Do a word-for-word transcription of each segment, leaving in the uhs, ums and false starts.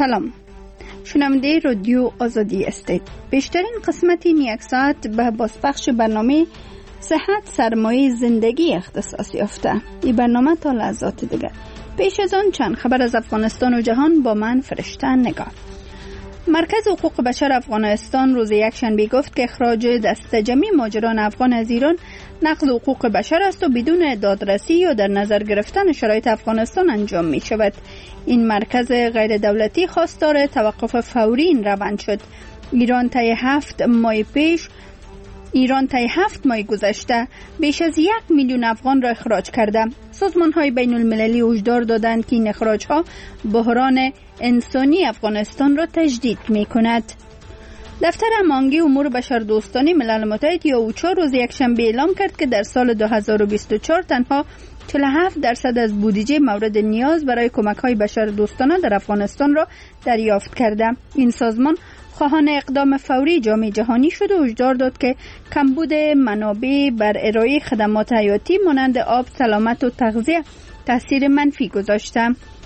سلام، شنونده رادیو آزادی هستید. بیشترین قسمت این یک ساعت به بازپخش برنامه صحت سرمایه زندگی اختصاص یافته. این برنامه تا لحظات دیگر. پیش از آن چند خبر از افغانستان و جهان با من فرشته نگار. مرکز حقوق بشر افغانستان روز یکشنبه گفت که اخراج دستجمعی مهاجران افغان از ایران نقض حقوق بشر است و بدون دادرسی یا در نظر گرفتن شرایط افغانستان انجام می شود. این مرکز غیر دولتی خواستار توقف فوری این روند شد. ایران طی هفت ماه پیش ایران طی هفت ماه گذشته بیش از یک میلیون افغان را اخراج کرده. سازمان‌های بین المللی هشدار دادند که این اخراج‌ها بحران انسانی افغانستان را تجدید می‌کند. دفتر هماهنگی امور بشردوستانه ملل متحد یا اوچا روز یکشنبه اعلام کرد که در سال دو هزار و بیست و چهار تنها چهل و هفت درصد از بودجه مورد نیاز برای کمک‌های بشردوستانه در افغانستان را دریافت کرده. این سازمان خواهان اقدام فوری جامعه جهانی شد و هشدار داد که کمبود منابع بر ارائه خدمات حیاتی مانند آب، سلامت و تغذیه تاثیر منفی گذاشته.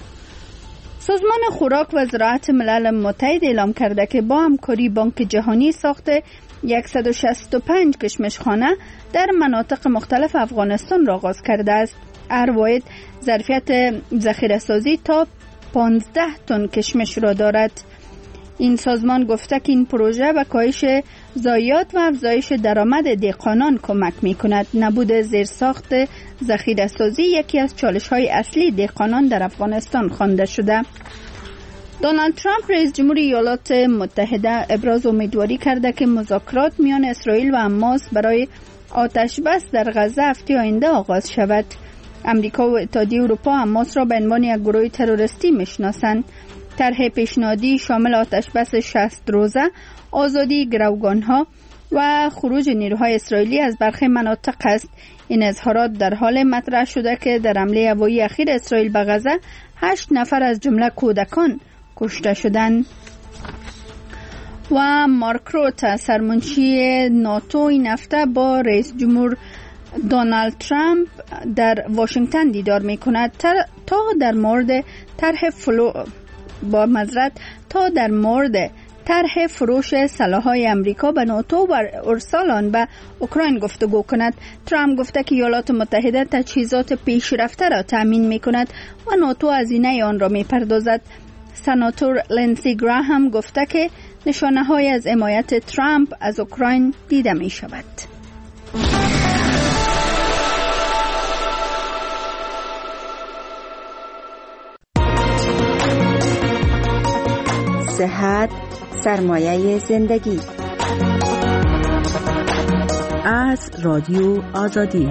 سازمان خوراک و زراعت ملل متحد اعلام کرده که با همکاری بانک جهانی ساخت صد و شصت و پنج کشمشخانه در مناطق مختلف افغانستان را آغاز کرده است. هر واحد ظرفیت ذخیره‌سازی تا پانزده تن کشمش را دارد. این سازمان گفته که این پروژه به کاهش ضایعات و افزایش درآمد دهقانان کمک می‌کند. نبود زیرساخت ذخیره‌سازی یکی از چالش‌های اصلی دهقانان در افغانستان خوانده شده. دونالد ترامپ رئیس جمهور ایالات متحده ابراز امیدواری کرده که مذاکرات میان اسرائیل و حماس برای آتش بس در غزه هفته آینده آغاز شود. امریکا و اتحادیه اروپا حماس را به عنوان یک گروه تروریستی میشناسند. طرح پیشنهادی شامل آتش بس شصت روزه، آزادی گروگانها و خروج نیروهای اسرائیلی از برخی مناطق است. این اظهارات در حال مطرح شده که در حمله هوایی اخیر اسرائیل به غزه هشت نفر از جمله کودکان کشته شدند. و مارک روت سرمنشی ناتو این هفته با رئیس جمهور دونالد ترامپ در واشنگتن دیدار می‌کند تا در مورد طرح فلو با مزرعت تا در مورد طرح فروش سلاح‌های امریکا به ناتو و ارسال آن به اوکراین گفتگو کند. ترامپ گفته که ایالات متحده تجهیزات پیشرفته را تامین می‌کند و ناتو هزینه آن را می‌پردازد. سناتور لینسی گراهام گفته که نشانه‌های از حمایت ترامپ از اوکراین دیده می‌شود. صحت سرمایه زندگی از رادیو آزادی.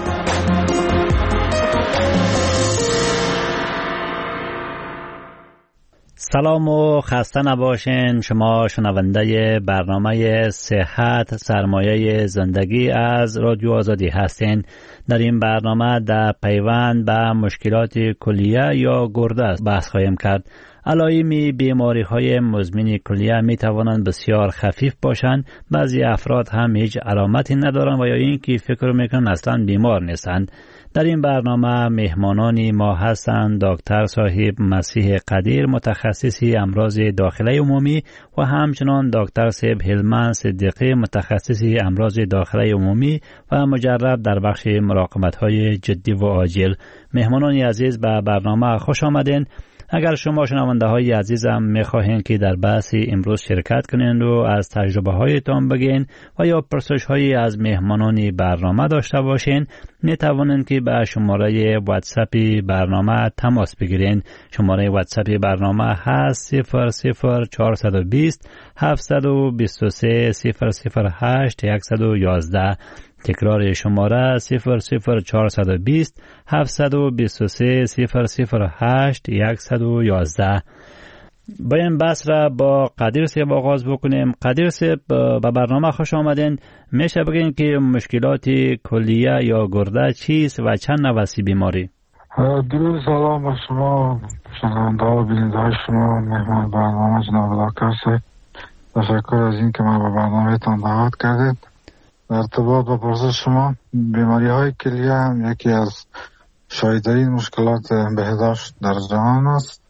سلام و خسته نباشین. شما شنونده برنامه صحت سرمایه زندگی از رادیو آزادی هستین. در این برنامه در پیوند به مشکلات کلیه یا گرده بحث خواهیم کرد. علائم بیماری های مزمن کلیه می توانند بسیار خفیف باشند. بعضی افراد هم هیچ علامتی ندارند و یا اینکه فکر میکنند اصلا بیمار نیستند. در این برنامه مهمانان ما هستند دکتر صاحب مسیح قدیر متخصصی امراض داخلی عمومی و همچنان دکتر صاحب هلمن صدیقی متخصصی امراض داخلی عمومی و مجرب در بخش مراقبت های جدی و عاجل. مهمانان عزیز به برنامه خوش آمدین. اگر شما شنونده های عزیزم میخواهید که در بحث امروز شرکت کنید و از تجربه هایتان بگین و یا پرسش هایی از مهمانان برنامه داشته باشین، می توانید که به شماره واتساپ برنامه تماس بگیرین. شماره واتساپ برنامه هست صفر صفر چهارصد و بیست هفتصد و بیست و سه صفر صفر هشت صد و یازده. تکرار شماره صفر صفر چهارصد و بیست هفتصد و بیست و سه صفر صفر هشت صد و یازده. باید بحث را با قدیر صاحب آغاز بکنیم. قدیر صاحب به برنامه خوش آمدین. میشه بگین که مشکلات کلیه یا گرده چیست و چند نوع بیماری؟ درود سلام به شما شنونده و بیننده های شما، مهمان برنامه جناب دکتر صاحب. تشکر از این که ما به برنامه تان دعوت کردید. در ارتباط با پرسش شما، بیماری های کلیه هم یکی از شایع‌ترین مشکلات بهداشت در جهان است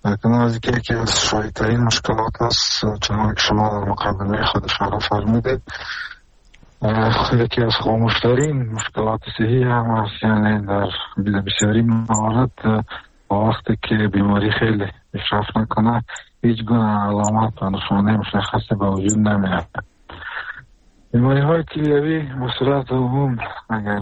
در کنار از اینکه یکی از شایع‌ترین مشکلات است، چنانکه که شما در مقدمه خود اشاره فرمودید، یکی از خاموشترین مشکلات صحی هم است. یعنی در بسیاری موارد با وقتی که بیماری خیلی پیشرفت نکنه هیچ گونه علامت و نشانه مشخصی به وجود نمیاد. بیماری های کلیوی به صورت عموم اگر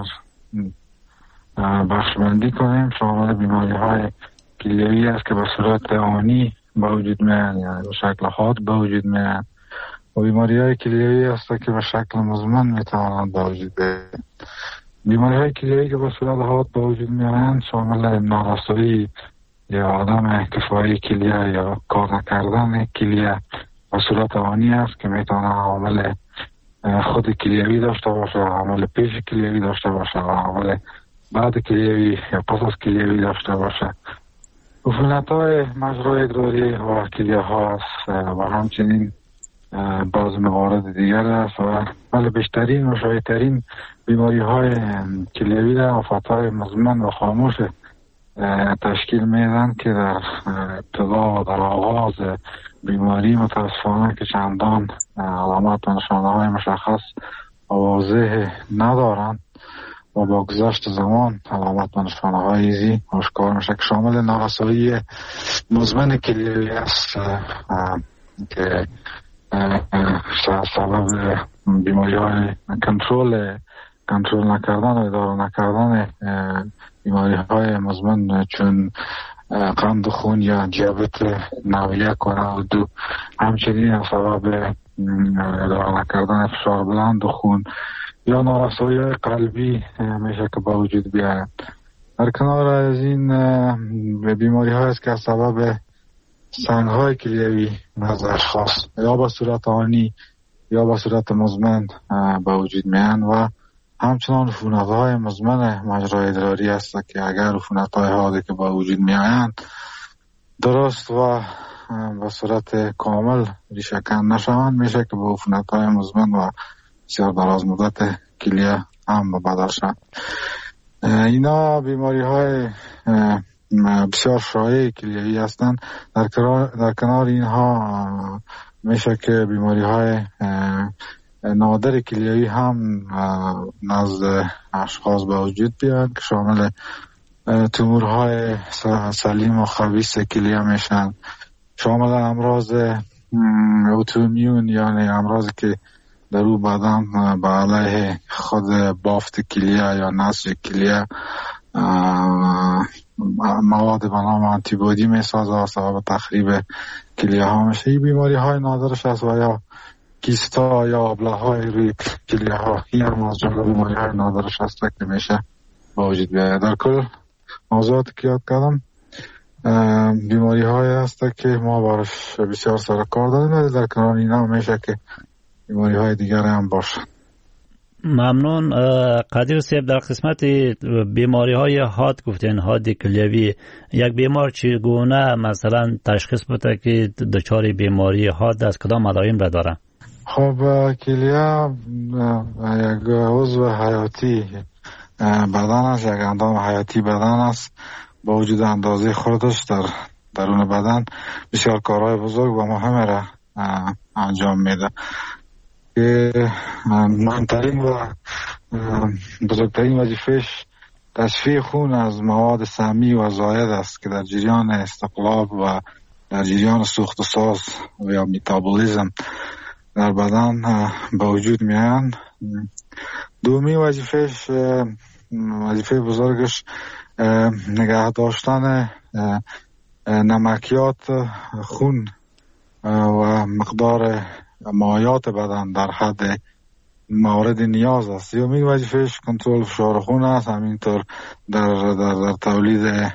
بخشبندی کنیم شامل بیماری های کلیوی است که به صورت آنی به وجود میاد، یعنی به شکل حاد به وجود میاد، و بیماری های کلیوی است که به شکل مزمن میتوانند به وجود بیاید. بیماری های کلیوی که به صورت حاد به وجود میاد شامل نارسایی یا عدم کفایی کلیه یا کار نکردن کلیه به صورت آنی است که میتونه عامل خود کلیوی داشته باشه، عامل پیش کلیوی داشته باشه، عامل بعد کلیوی یا پس از کلیوی داشته باشه. عفونت های مجرای ادراری و کلیه ها است و همچنین باز موارد دیگر است و ولی بیشترین و شایع‌ترین بیماری های کلیوی در آفات های مزمن و خاموش تشکیل میدن که در ابتدا و در آغاز بیماری متاسفانه که چندان علامات و نشانه های مشخص و واضح ندارند و با گذشت زمان علامات و نشانه های ایزی آشکار میشه که شامل نارسایی مزمن کلیوی است که سبب بیماری های کنترل کنترل نکردن و اداره نکردن بیماری های مزمن چون قند خون یا دیابت نوع یک و نوع دو، همچنین سبب اداره نکردن فشار بلند خون یا نارسایی قلبی میشه که با وجود بیاید. در کنار از این بیماری های است که سبب سنگ های کلیوی از اشخاص یا با صورت آنی یا با صورت مزمن با وجود میان و همچنان عفونت های مزمن مجرای ادراری است که اگر عفونت های حادی که با وجود میآیند درست و به صورت کامل ریشه کن نشوند میشه که با عفونت های مزمن و بسیار دراز مدت کلیه هم بدل شوند. اینا بیماری های بسیار شایع کلیوی هستند. در در کنار اینها میشه که بیماری های نادر کلیوی هم نزد اشخاص به وجود بیاد که شامل تومورهای سلیم و خبیث کلیه میشن، شامل امراض اوتومیون یعنی امراضی که در او بدن به علیه خود بافت کلیه یا نسج کلیه مواد به نام آنتیبادی میسازه و سبب تخریب کلیه ها میشه. این بیماری های نادرش است و یا کیستا یا ابله های روی کلیه ها این هم از جمله بیماری های نادرش است که میشه با وجود بیاید. در کل موضوعاتی که یاد کردم بیماری های است که ما بارش بسیار سر کار داریم، ولی در کنار اینا میشه که بیماری های دیگر هم باشه. ممنون. قدیر صاحب، در قسمت بیماری های حاد گفتین، حاد کلیوی، یک بیمار چگونه مثلا تشخیص بده که دچار بیماری حاد است، کدام علائم را داره؟ خب کلیه یک عضو حیاتی بدن است، یک اندام حیاتی بدن است، با وجود اندازه خودش در درون بدن بسیار کارهای بزرگ و مهم را انجام میده که مهمترین و بزرگترین وظیفهش تصفیه خون از مواد سمی و زائد است که در جریان استقلاب و در جریان سوخت و ساز و یا میتابولیزم در بدن به وجود میان. دومی وظیفهش وظیفه بزرگش نگه داشتن نمکیات خون و مقدار مایات بدن در حد مورد نیاز است. یومی وظیفهش کنترل فشار خون است، همینطور در, در, در تولید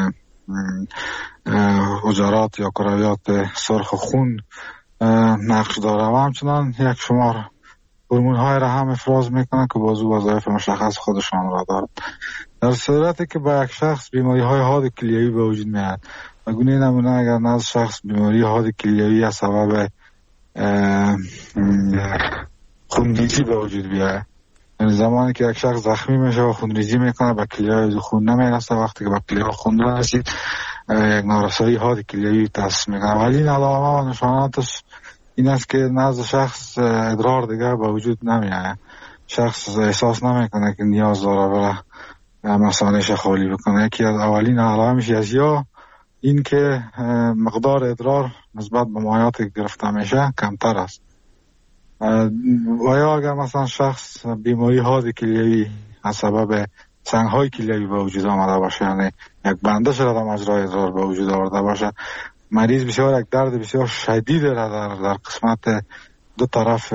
حجرات یا کرویات سرخ خون نقش داره و همچنان یک شمار هورمون های را هم افراز میکنه که بازو وظایف مشخص خودشان را دارد. در صورتی که با یک شخص بیماری های حاد کلیوی به وجود میاد و گونه نمونه اگر نزد شخص بیماری حاد کلیوی از سبب خونریزی به وجود بیاد، یعنی زمانی که یک شخص زخمی میشه و خونریزی میکنه به کلیه خون نمیرسه، وقتی که به کلیه خون رسید یک نارسایی حاد کلیوی تشخیص میکنه. ولی این علامه و نشاناتش این است که نزد شخص ادرار دیگه به وجود نمیاد. شخص احساس نمیکنه که نیاز داره برای مثانه‌اش خالی بکنه. یکی از اولین علائمش از یا این که مقدار ادرار نسبت به مایعاتی که گرفته میشه کمتر است. و یا اگر مثلا شخص بیماری حاد کلیوی از سبب سنگ‌های کلیوی به وجود آمده باشه، یعنی یک بندش را در مجرای ادرار به وجود آورده باشه، مریض بسیار یک درد بسیار شدید را در, در قسمت دو طرف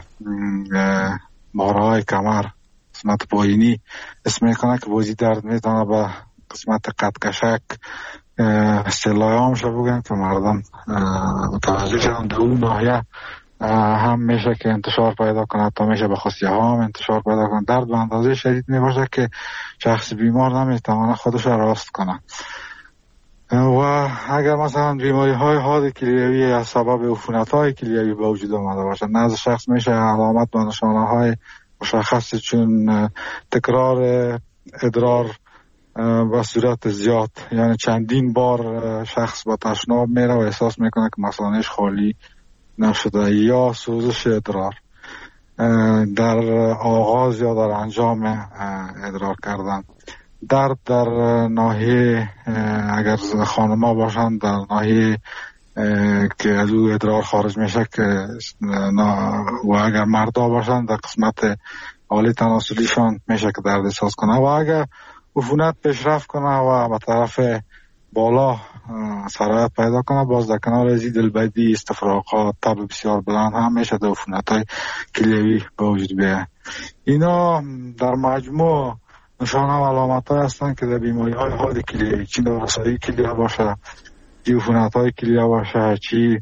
مهرهای کمر، قسمت پایینی اسم میکنه که بازی درد میتونه به قسمت قدکشک اصطلاحی هم شد بگن که مردم متوجه شدن در اون ناحیه هم میشه که انتشار پیدا کنه، تا میشه به خصیه ها هم انتشار پیدا کنه. درد به اندازه شدید میباشه که شخص بیمار نمیتونه خودش راست کنه. و اگر مثلا بیماری های حاد کلیوی از سبب عفونت های کلیوی به وجود آمده باشه، نزد شخص میشه علامت و نشانه های مشخص چون تکرار ادرار به صورت زیاد، یعنی چندین بار شخص با تشناب میره و احساس میکنه که مثانه‌اش خالی نشده، یا سوزش ادرار در آغاز یا در انجام ادرار کردن، درد در ناحیه اگر خانم‌ها باشند در ناحیه که از او ادرار خارج میشه که و اگر مردا باشند در قسمت حالی تناسلیشان میشه که درد احساس کنه، و اگر عفونت پیشرفت کنه و به طرف بالا سرایت پیدا کنه، باز در کنار ازی دلبدی، استفراغات، تب بسیار بلند هم میشه در عفونت‌های کلیوی به وجود بیاید. اینا در مجموع نشانه و علامت‌ها هستند که در بیماری‌های حاد کلیوی، چی نارسایی کلیه باشه، چی عفونت‌های کلیه باشه، چی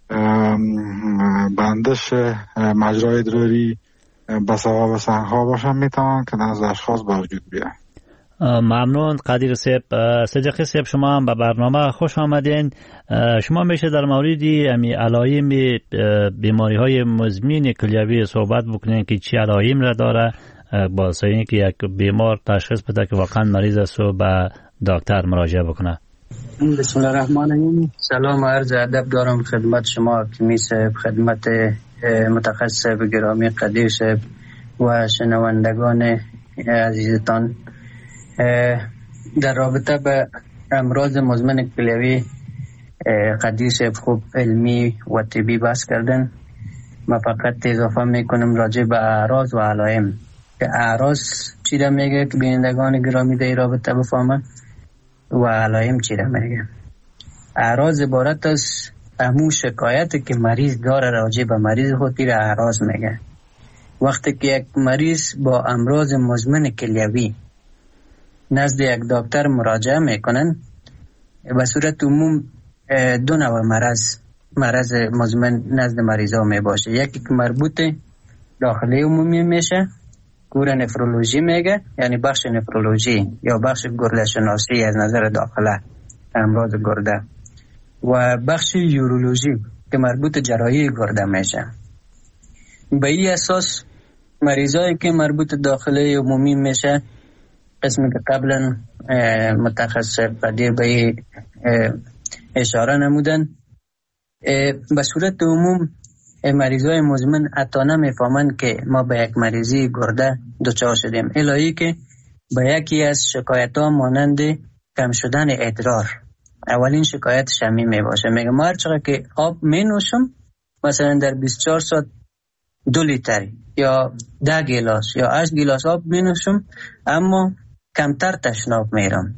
بندش مجرای ادراری به سبب سنگ‌ها باشه، میتونن که نزد اشخاص به وجود بیاید. ممنون قدیر صاحب. صدیقی صاحب شما هم به برنامه خوش آمدین. شما میشه در موردی امی علائم بیماری های مزمن کلیوی صحبت بکنین که چی علائم را داره، باعث این که یک بیمار تشخیص بده که واقعا مریض است و به دکتر مراجعه بکنه. بسم الله الرحمن الرحیم. سلام و عرض ادب دارم خدمت شما کمی صاحب، خدمت متخصص گرامی قدیر صاحب و شنوندگان عزیزتان. در رابطه به امراض مزمن کلیوی قدیر صاحب خوب علمی و طبی بحث کردن. من فقط اضافه میکنم راجع به اعراض و علائم که اعراض چی را میگه که بینندگان گرامی در رابطه بفهمن و علائم چی را میگه. اعراض عبارت از همون شکایتی که مریض داره راجع به مریض خودی را اعراض میگه. وقتی که یک مریض با امراض مزمن کلیوی نزد یک دکتر مراجعه میکنن، به صورت عموم دو نوع مرض مرض مزمن نزد مریضا می باشه. یکی که مربوط داخلی عمومی میشه، گور نفرولوژی میگه، یعنی بخش نفرولوژی یا بخش گرده شناسی از نظر داخله امراض گرده، و بخش یورولوژی که مربوط جراحی گرده میشه. به این اساس مریضایی که مربوط داخلی عمومی میشه، قسمی که قبلا متخصص قدیر به اشاره نمودن، به صورت عموم مریضای مزمن حتی نمیفهمند که ما به یک مریضی گرده دچار شدیم، الهی که به یکی از شکایت ها مانند کم شدن ادرار اولین شکایتش همین می باشه. میگه ما هر چقدر که آب می نوشم، مثلا در بیست و چهار ساعت دو لیتر یا ده گیلاس یا هشت گیلاس آب می نوشم، اما کمتر تشناب میرم،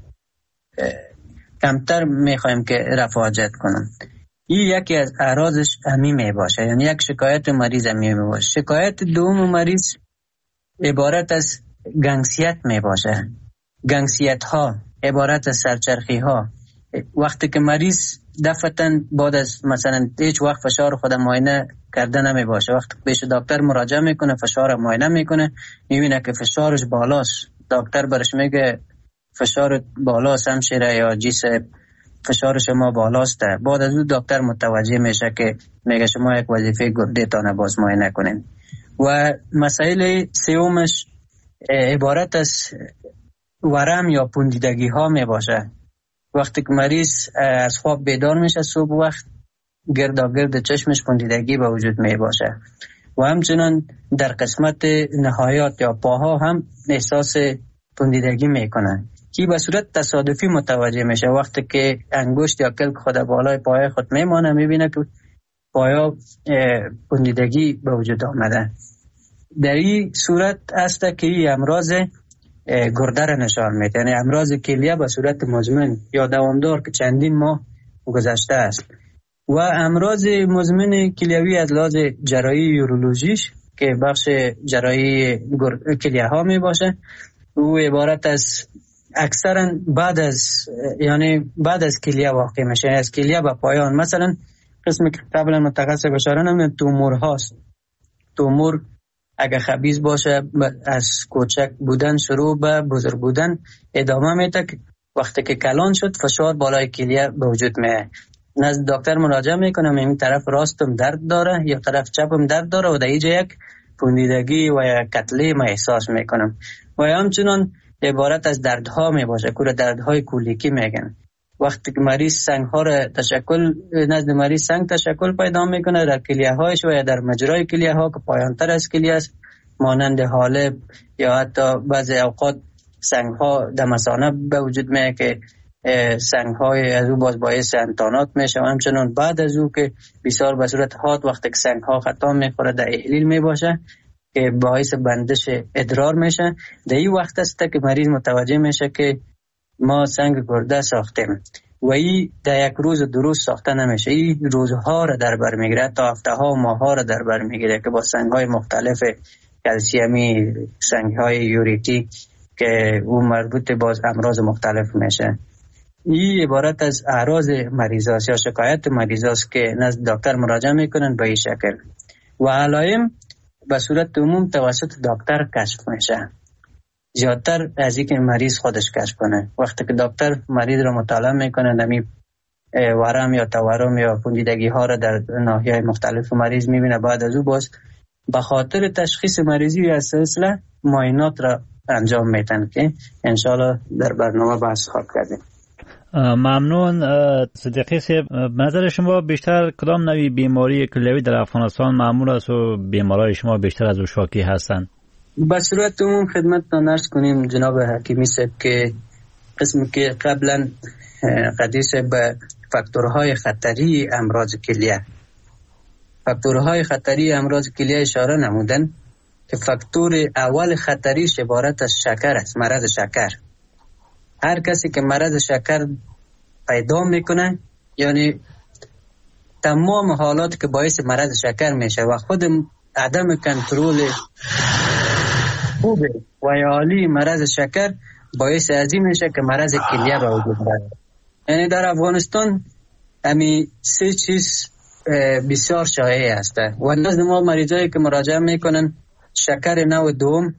کمتر میخوایم که رفع حاجت کنم. این یکی از اعراضش همین می باشه، یعنی یک شکایت مریض همین می باشه. شکایت دوم مریض عبارت از گنگسیت می باشه. گنگسیت ها عبارت از سرچرخی ها. وقتی که مریض دفعتاً بعد از مثلا هیچ وقت فشار خود معاینه کرده نمی باشه، وقتی پیش دکتر مراجعه میکنه فشار معاینه میکنه، میبینه که فشارش بالاست، دکتر برش میگه فشار بالاست همشیره یا جیس فشار شما بالاست. بعد از اون دکتر متوجه میشه که میگه شما یک وظیفه گرده تانه باز معاینه کنین. و مسائل سومش عبارت از ورم یا پوندیدگی ها می باشه. وقتی که مریض از خواب بیدار میشه صبح وقت گرداگرد چشمش پوندیدگی به وجود می باشه و همچنان در قسمت نهایات یا پاها هم احساس پوندیدگی میکنن که به صورت تصادفی متوجه میشه. وقتی که انگشت یا کلک خود بالای پای خود میمانه میبینه که پایا پوندیدگی به وجود آمده. در این صورت است که این امراض گرده را نشان میده، یعنی امراض کلیه به صورت مزمن یا دوامدار که چندین ماه گذشته است. و امراض مزمن کلیوی از لحاظ جراحی یورولوژیش که بخش جراحی کلیه ها می باشه، او عبارت از اکثرا بعد از یعنی بعد از کلیه واقع میشه، از کلیه به پایان. مثلا قسمی که قبلا متخصص بشاره نمیدن تومور هاست. تومور اگه خبیث باشه از کوچک بودن شروع به بزرگ بودن ادامه میده، وقتی که کلان شد فشار بالای کلیه به وجود میاد. نزد دکتر مراجعه میکنم، این طرف راستم درد داره یا طرف چپم درد داره و در اینجا یک پوندیدگی و یک کتله ما احساس میکنم. و همچنان عبارت از دردها میباشه که دردهای کولیکی میگن. وقتی که مریض سنگ ها را تشکل نزد مریض سنگ تشکل پیدا میکنه در کلیه هایش و یا در مجرای کلیه ها که پایانتر از کلیه است، مانند حالب یا حتی بعضی اوقات سنگ ها دمسانه به وجود میاد که سنگ های از او باز باعث انتانات میشه. و همچنان بعد از او که بسیار به صورت حاد وقتی که سنگ ها خطا میخوره در احلیل میباشه که باعث بندش ادرار میشه. در این وقت است که مریض متوجه میشه که ما سنگ گرده ساختیم و این در یک روز درست ساخته نمیشه، این روزها را در بر میگیره تا هفته ها و ماه ها را در بر میگیره که با سنگ های مختلف کلسیمی، سنگ های یوریتی که اون مربوط باز امراض مختلف میشه. این عبارت از اعراض مریض است یا شکایت مریض است که نزد دکتر مراجعه میکنن به این شکل و علائم به صورت عموم توسط دکتر کشف میشه زیادتر از اینکه مریض خودش کشف کنه. وقتی که دکتر مریض را مطالعه میکنه نمی ورم یا تورم یا پوندیدگی ها را در ناحیه‌های مختلف مریض میبینه، بعد از او باز به خاطر تشخیص مریضی از سلسله معاینات را انجام میدن که انشالله در برنامه بحث خواهد کردیم. ممنون صدیقی صاحب. نظر شما بیشتر کدام نوعی بیماری کلیوی در افغانستان معمول است و بیمارای شما بیشتر از او شاکی هستند؟ به صورت عموم خدمتتان عرض کنیم جناب حکیمی صاحب که قسمی که قبلا قدیس به فاکتورهای خطری امراض کلیه فاکتورهای خطری امراض کلیه اشاره نمودن که فاکتور اول خطریش عبارت از شکر است، مرض شکر. هر کسی که مرض شکر پیدا میکنه یعنی تمام حالات که باعث مرض شکر میشه و خود عدم کنترل خوب و عالی مرض شکر باعث ازی میشه که مرض کلیه به وجود بیاد. یعنی در افغانستان همین سه چیز بسیار شایع است و نزد ما مریضایی که مراجعه میکنن شکر نوع دوم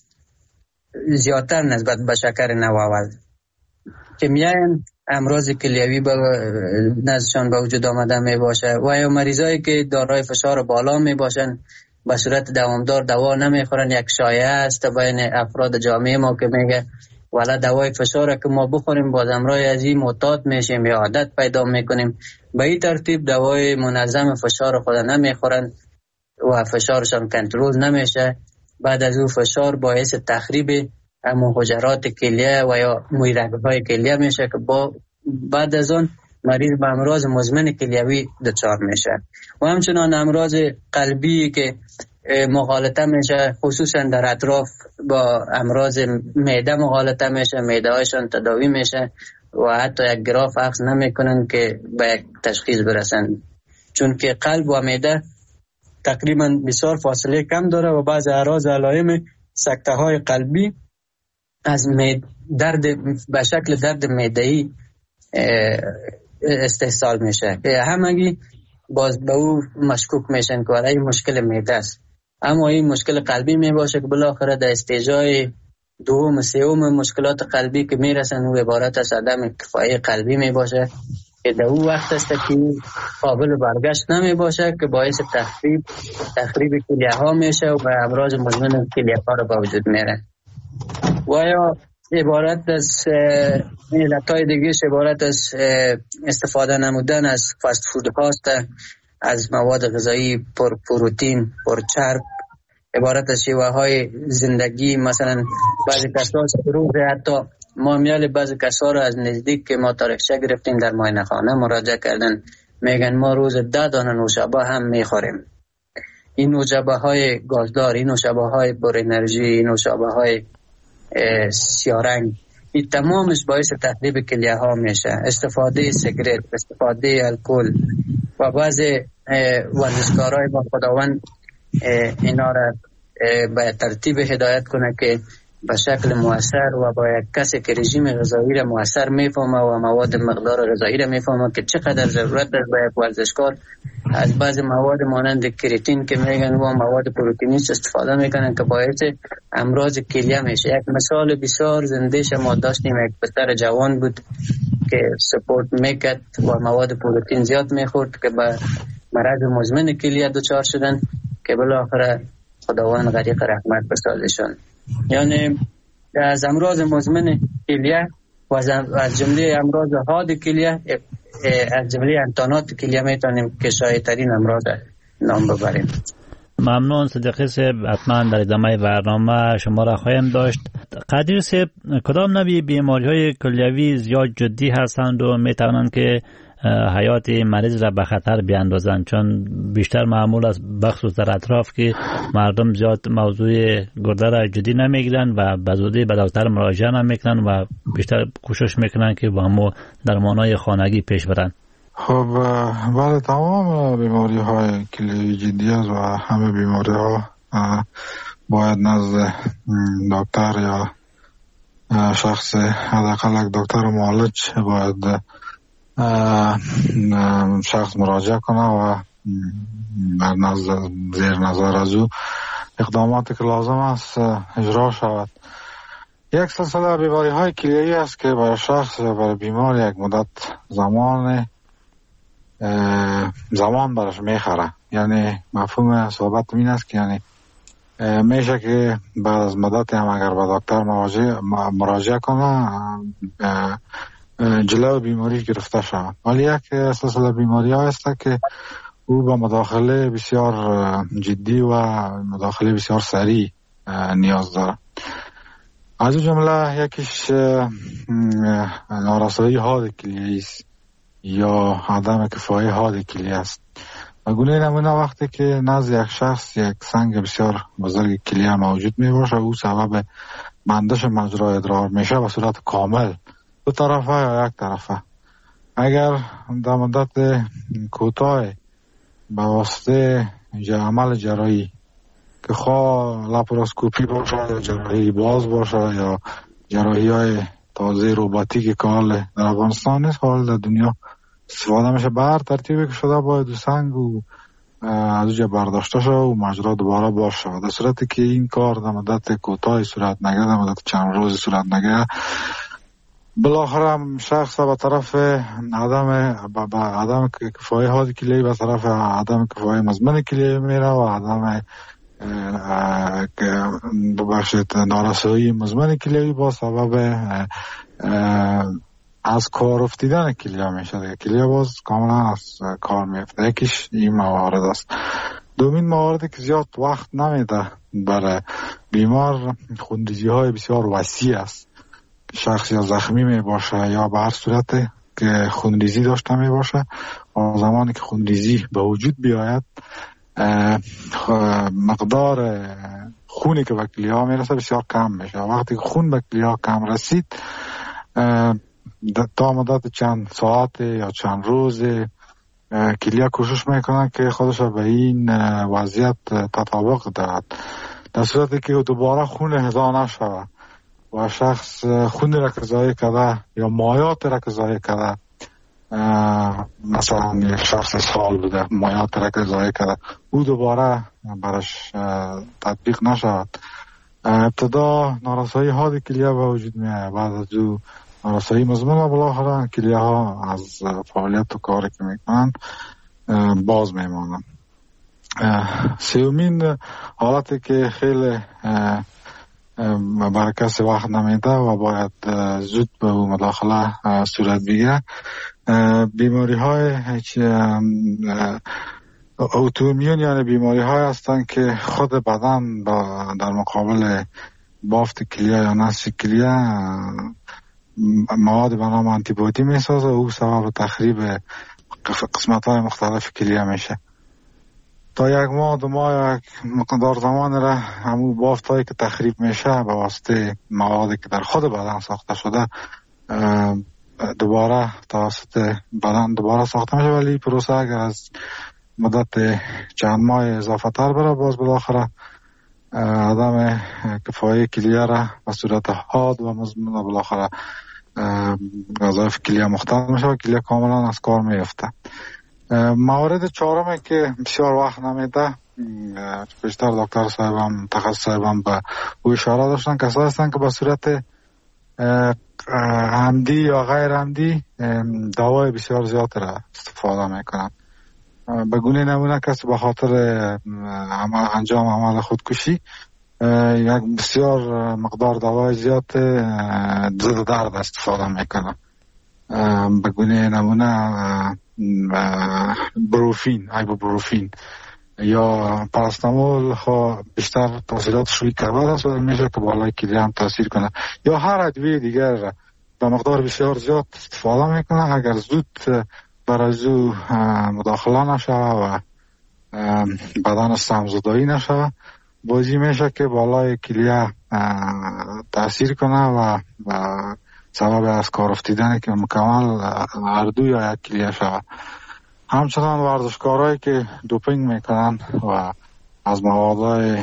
زیادتر نسبت به شکر نوع اول که میاین امراض کلیوی به نزدشان به وجود آمده می باشه و یا مریضایی که دارای فشار بالا می باشن به صورت دوامدار دوا نمیخورن. یک شایعه است بین افراد جامعه ما که میگه والا دوای فشار که ما بخوریم باز امراض از این معتاد میشیم یا عادت پیدا میکنیم. به این ترتیب دوای منظم فشار خود نمیخورن و فشارشان کنترل نمیشه. بعد از او فشار باعث تخریب همون حجرات کلیه و یا مویرگ‌های کلیه میشه که با بعد از اون مریض به امراض مزمن کلیوی دچار میشه. و همچنان امراض قلبی که مغالطه میشه خصوصا در اطراف با امراض معده مغالطه میشه، معده هایشان تداوی میشه و حتی یک گراف اخذ نمیکنن که به یک تشخیص برسن، چون که قلب و معده تقریبا بسیار فاصله کم داره و بعض اعراض علائم سکته های قلبی از درد به شکل درد معده‌ای استحصال میشه که همگی باز به او مشکوک میشن که این مشکل معده است. اما این مشکل قلبی می باشه که بالاخره در استیجای دوم سوم مشکلات قلبی که میرسن و عبارت از عدم کفایی قلبی می باشه که در اون وقت است که قابل برگشت نمی باشه که باعث تخریب تخریب کلیه ها میشه و به امراض مزمن کلیه ها رو با وجود میره. و یا عبارت از علتهای دیگهش عبارت از استفاده نمودن از فاست فود هاست، از مواد غذایی پر پروتئین، پر چرب، عبارت از شیوه های زندگی. مثلا بعضی کسا روز حتی ما میال بعضی کسا رو از نزدیک که ما تاریخچه گرفتیم در معاینه خانه مراجعه کردن، میگن ما روز ده دانه نوشابه هم میخوریم. این نوشابه های گازدار، این نوشابه های پر انرژی، این نوشابه های سیارنگ، این تمامش باعث تخریب کلیه ها میشه. استفاده سیگرت، استفاده الکل و بعض ورزشکارای با خداوند اینا را به ترتیب هدایت کنه که به شکل مؤثر و با یک کسی که رژیم غذایی را مؤثر میفهمه و مواد مقدار غذایی را میفهمه که چقدر ضرورت داره به یک ورزشکار از بعض مواد مانند کریاتین که میگن و مواد پروتئینی استفاده میکنن که باعث امراض کلیه میشه. یک مثال بسیار زندهش ما داشتیم، یک پسر جوان بود که سپورت میکرد و مواد پروتئین زیاد میخورد که به مرض مزمن کلیه دچار شدن که بالاخره خداوند غریق رحمت بسازشان. یعنی از امراض مزمن کلیه و از جمله امراض حاد کلیه، از جمله انتانات کلیه میتونیم که شایع ترین امراض نام ببریم. ممنون صدیقی صاحب، حتما در ادامه برنامه شما را خواهیم داشت. قدیر صاحب، کدام نوع بیماری های کلیوی زیاد جدی هستند و میتوانند که حیات مریض را به خطر بیاندازند؟ چون بیشتر معمول است بخصوص در اطراف که مردم زیاد موضوع گرده را جدی نمیگیرن و به زودی به دکتر مراجعه نمیکنن و بیشتر کوشش میکنن که با همو درمانهای خانگی پیش برن. خب بله، تمام بیماری های کلیوی جدی است و همه بیماری ها باید نزد دکتر یا شخص حداقل یک دکتر معالج باید شخص مراجعه کنه و در نظر زیر نظر از او اقداماتی که لازم است اجرا شود. یک سلسله بیماری های کلیوی است که برای شخص برای بیمار یک مدت زمان زمان برش میخره. یعنی مفهوم صحبت این است که یعنی میشه که بعد از مدت هم اگر به دکتر مراجعه مراجعه کنه جلو بیماری گرفته شود. ولی یک سلسله بیماری ها است که او با مداخله بسیار جدی و مداخله بسیار سریع نیاز داره. از جمله یکیش نارسایی حاد کلیه است یا عدم کفایه حاد کلیه است. و گونه نمونه وقتی که نزد یک شخص یک سنگ بسیار بزرگ کلیه موجود می باشه، او سبب بندش مجرای ادرار میشه به صورت کامل، دو طرفه یا یک طرفه. اگر در مدت کوتاه به واسطه عمل جراحی که خواه لاپاراسکوپی باشه یا جراحی باز باشه یا جراحی های تازه روباتیک که حال در افغانستان نیست، حال در دنیا استفاده میشه، به هر ترتیبی که شده باید دو سنگ و از اونجا برداشته شد و مجرا دوباره باز شد. در صورتی که این کار در مدت کوتاه صورت نگیره، در مدت چند روز صورت نگیره، بالاخره شخص به طرف عدم به عدم کفایه حاد کلیوی به طرف عدم کفایه مزمن کلیوی میره و عدم ببخشید نارسایی مزمن کلیوی با سبب از کار افتیدن کلیه میشه. کلیه باز کاملا از کار میفته. یکیش این موارد است. دومین مواردی که زیاد وقت نمیده برای بیمار، خونریزی های بسیار وسیع است. شخص یا زخمی می باشه یا به هر صورت که خونریزی داشته می باشه و زمانی که خونریزی به وجود بیاید مقدار خونی که به کلیه ها می رسه بسیار کم میشه. وقتی که خون به کلیه ها کم رسید، تا مدت چند ساعت یا چند روز کلیه کوشش میکنن که خودش به این وضعیت تطابق دهد، در صورتی که دوباره خون اهدا نشود و شخص خون را که ضایع کرده یا مایات را که ضایع کرده، مثلا یک شخص سال بوده مایات را که ضایع کرده، او دوباره برش تطبیق نشود. ابتدا نارسایی حاد کلیه به وجود میاد، بعد از او نارسایی مزمن و بالاخره کلیه ها از فعالیت و کاری که میکنن باز میمانن. سومین حالتی که خیلی برای کسی وقت نمیده و باید زود به مداخله صورت بگیره. بیماری های اوتومیون یعنی بیماری های هستند که خود بدن در مقابل بافت کلیه یا نسج کلیه مواد به نام آنتیبادی میسازه و او سبب تخریب قسمت های مختلف کلیه میشه. تا یک ماه دو ماه یک مقدار زمان را همون بافت هایی که تخریب میشه به واسطه موادی که در خود بدن ساخته شده دوباره توسط بدن دوباره ساخته میشه، ولی پروسه اگر از مدت چند ماه اضافه تر بره باز بالاخره عدم کفایی کلیه را به صورت حاد و مزمن بالاخره وظایف کلیه مختل میشه و کلیه کاملا از کار میفته. موارد چهارمی که بسیار وقت نمیده بیشتر دکتر صاحبم متخصص صاحبم به او اشاره داشتن، کسایی هستن که به صورت عمدی یا غیر عمدی دوای بسیار زیاد را استفاده میکنن. به گونه نمونه کسی به خاطر انجام عمل خودکشی یک بسیار مقدار دوای زیاد ضد درد استفاده میکنه. به گونه نمونه بروفین، ایبوپروفین یا پاراستامول خب بیشتر تاثیراتش روی کبد است و میشه که بالای کلیه هم تاثیر کنه، یا هر ادویه دیگر به مقدار بسیار زیاد استفاده میکنه. اگر زود برای زو مداخله نشه و بدن سمزدایی نشه بازی میشه که بالای کلیه تاثیر کنه و سبب از کار افتیدن که مکمل هر دو یا یک کلیه شود. همچنان ورزشکارهایی که دوپینگ میکنن و از موادهای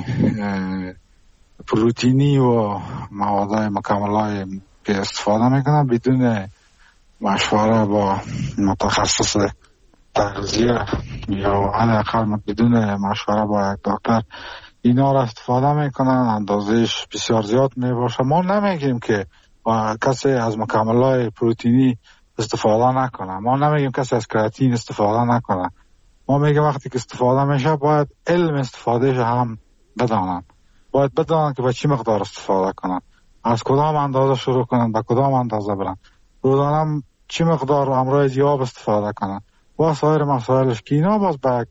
پروتئینی و موادهای مکملای که استفاده میکنن بدون مشوره با متخصص تغذیه یا حداقل بدون مشوره با یک دکتر اینا را استفاده میکنن، اندازهش بسیار زیاد میباشه. ما نمیگیم که کسی از مکملای پروتئینی استفاده نکنه، ما نمیگیم کسی از کراتین استفاده نکنه، ما میگیم وقتی که استفاده میشه باید علم استفادهش هم بدانن، باید بدانن که به چی مقدار استفاده کنن، از کدام اندازه شروع کنن، به کدام اندازه برن، روزانه چی مقدار امراض یاب استفاده کنن و سایر مسائلش که اینا باز به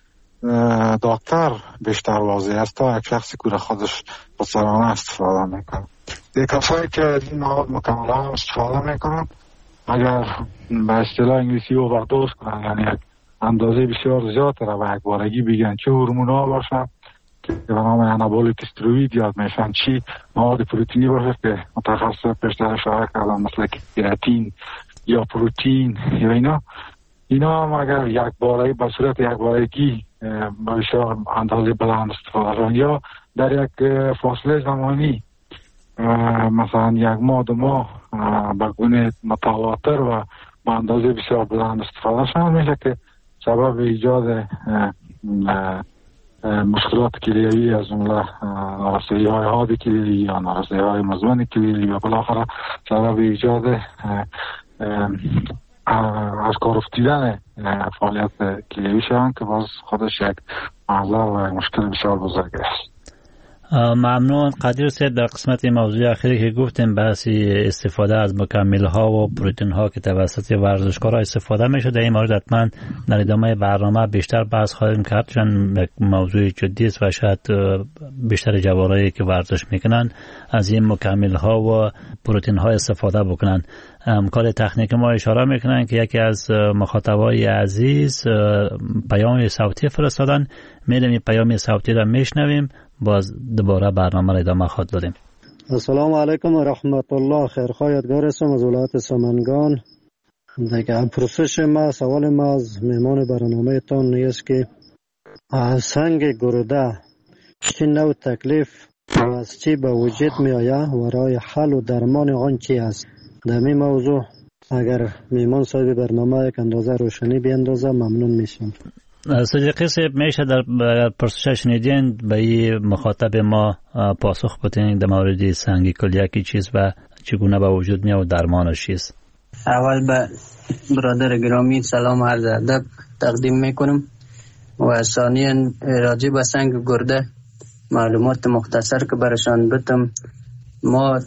دکتر بیشتر واضح است تا یک شخصی که خودش بسرانه استفاده میکنه. یک کسایی که از این مواد مکمل هم استفاده میکنن اگر به اصطلاح انگلیسی اووردوز کنن، یعنی یک اندازه بسیار زیاد را به یک بارگی بگن، چه هورمونا باشن که به نام انابولیک استروئید یاد میشن، چی مواد پروتئینی باشه که متخصص بیشتر اشاره کردن مثل کراتین یا پروتئین یا اینا اینا هم اگر یک بارگی به صورت یک بارگی بسیار اندازه بلند استفاده کنن یا در یک فاصله زمانی مثلا یک ماه دو ماه به گونه متواتر و با اندازه بسیار بلند استفاده شدن میشه که سبب ایجاد مشکلات کلیوی از جمله نارسایی های حاد کلیوی یا نارسایی های مزمن کلیوی و بالاخره سبب ایجاد از کار افتیدن فعالیت کلیوی شدن که باز خودش یک معضل و مشکل بسیار بزرگ است. ممنون قدیر صاحب. در قسمت موضوع اخیری که گفتیم بحثی استفاده از مکمل ها و پروتئین ها که توسط ورزشکارا استفاده میشه، در این مورد حتما در ادامه برنامه بیشتر بحث خواهیم کرد چون یک موضوع جدی است و شاید بیشتر جوانایی که ورزش میکنن از این مکمل ها و پروتئین ها استفاده بکنن. همکار تکنیک ما اشاره میکنن که یکی از مخاطبای عزیز پیام صوتی فرستادن، میریم این پیام صوتی را میشنویم باز دوباره برنامه را ادامه خواهد دادیم. السلام علیکم و رحمت الله. خیرخواه یادگار هستم از ولایت سمنگان. دیگه پرسش ما سوال ما از میمان برنامه تان نیست که سنگ گرده چی نوع تکلیف و از چی به وجود می آید و رای حل و درمان آن چی است؟ در این موضوع اگر میمان صاحب برنامه یک اندازه روشنی بیندازه ممنون میشیم. صدیقی صاحب میشه در پرسش شنیدین به این مخاطب ما پاسخ بدین در مورد سنگ کلیه کی چیز و چگونه به وجود میاد و درمانش چیست؟ اول به برادر گرامی سلام عرض ادب تقدیم میکنم و ثانیا راجع به سنگ گرده معلومات مختصر که برشان بتم. ما